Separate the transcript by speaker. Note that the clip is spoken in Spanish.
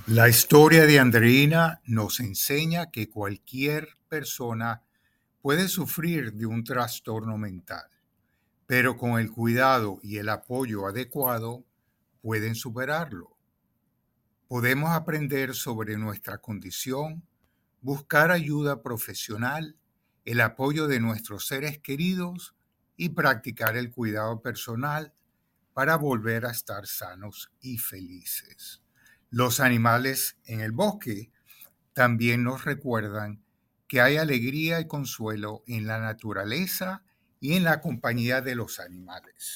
Speaker 1: La historia de Andreina nos enseña que cualquier persona puede sufrir de un trastorno mental, pero con el cuidado y el apoyo adecuado pueden superarlo. Podemos aprender sobre nuestra condición, buscar ayuda profesional, el apoyo de nuestros seres queridos y practicar el cuidado personal para volver a estar sanos y felices. Los animales en el bosque también nos recuerdan que hay alegría y consuelo en la naturaleza y en la compañía de los animales.